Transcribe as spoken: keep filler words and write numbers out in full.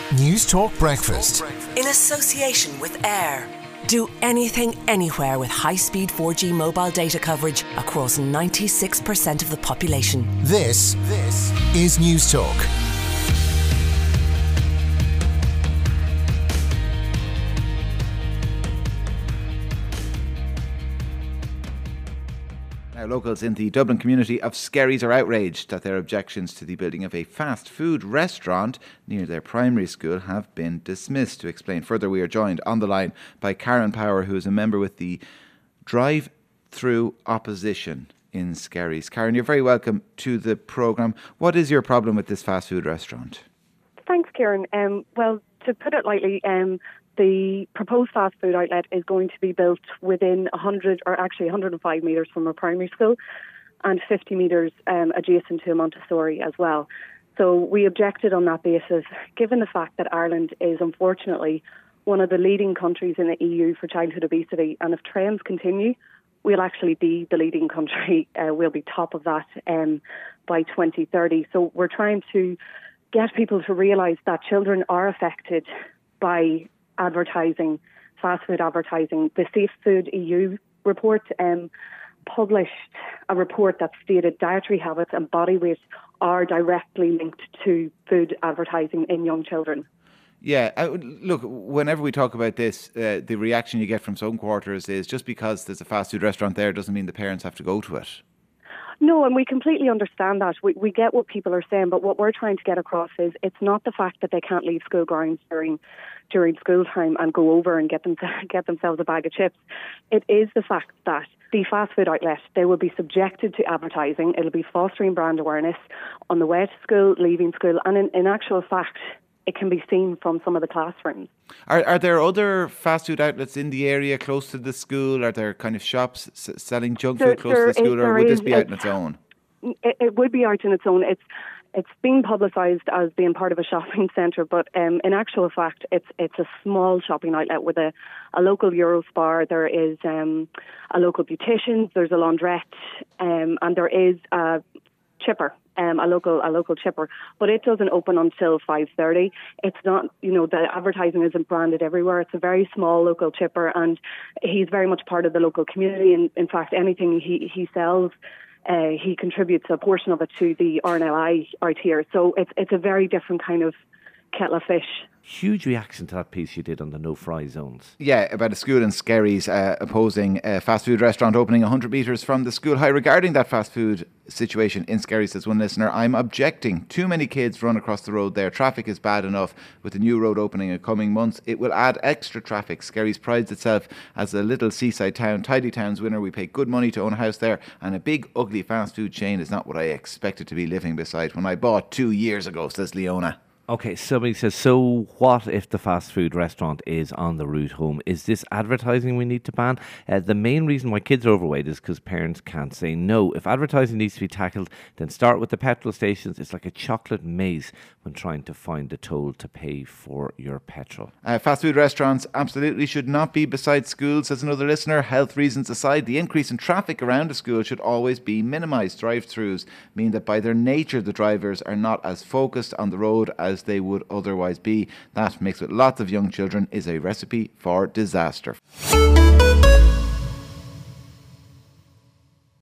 News Talk Breakfast. In association with Air. Do anything, anywhere with high-speed four G mobile data coverage across ninety-six percent of the population. This, this is News Talk. Now, locals in the Dublin community of Skerries are outraged that their objections to the building of a fast food restaurant near their primary school have been dismissed. To explain further, we are joined on the line by Karen Power, who is a member with the Drive-Through Opposition in Skerries. Karen, you're very welcome to the programme. What is your problem with this fast food restaurant? Thanks, Kieran. Um, well, to put it lightly, um, the proposed fast food outlet is going to be built within one hundred, or actually one hundred five metres from a primary school and fifty metres um, adjacent to a Montessori as well. So we objected on that basis, given the fact that Ireland is unfortunately one of the leading countries in the E U for childhood obesity, and if trends continue, we'll actually be the leading country. Uh, we'll be top of that um, by twenty thirty. So we're trying to get people to realise that children are affected by advertising, fast food advertising. The Safe Food E U report um, published a report that stated dietary habits and body weight are directly linked to food advertising in young children. Yeah, I, look, whenever we talk about this, uh, the reaction you get from some quarters is just because there's a fast food restaurant there doesn't mean the parents have to go to it. No, and we completely understand that. We, we get what people are saying, but what we're trying to get across is it's not the fact that they can't leave school grounds during during school time and go over and get them get themselves a bag of chips. It is the fact that the fast food outlet, they will be subjected to advertising. It'll be fostering brand awareness on the way to school, leaving school, and in, in actual fact, it can be seen from some of the classrooms. Are are there other fast food outlets in the area close to the school? Are there kind of shops s- selling junk There- food close there to the school, is- or would there this is- be out on it's- its own? It, it would be out on its own. It's it's been publicised as being part of a shopping centre, but um, in actual fact, it's it's a small shopping outlet with a, a local Eurospar. There is um, a local beauticians. There's a laundrette, um, and there is a chipper. Um, a local a local chipper, but it doesn't open until five thirty. It's not, you know, the advertising isn't branded everywhere. It's a very small local chipper, and he's very much part of the local community. And in fact, anything he he sells, uh, he contributes a portion of it to the R N L I out here. So it's it's a very different kind of kettle of fish. Huge reaction to that piece you did on the no-fry zones. Yeah, about a school in Skerries uh, opposing a fast food restaurant opening one hundred metres from the school. Hi, regarding that fast food situation in Skerries, says one listener, I'm objecting. Too many kids run across the road there. Traffic is bad enough. With the new road opening in coming months, it will add extra traffic. Skerries prides itself as a little seaside town, tidy towns winner. We pay good money to own a house there, and a big, ugly fast food chain is not what I expected to be living beside when I bought two years ago, says Leona. Okay, somebody says, so what if the fast food restaurant is on the route home? Is this advertising we need to ban? Uh, the main reason why kids are overweight is because parents can't say no. If advertising needs to be tackled, then start with the petrol stations. It's like a chocolate maze when trying to find the toll to pay for your petrol. Uh, fast food restaurants absolutely should not be beside schools, says another listener. Health reasons aside, the increase in traffic around a school should always be minimised. Drive-throughs mean that by their nature the drivers are not as focused on the road as they would otherwise be. That, mixed with lots of young children, is a recipe for disaster.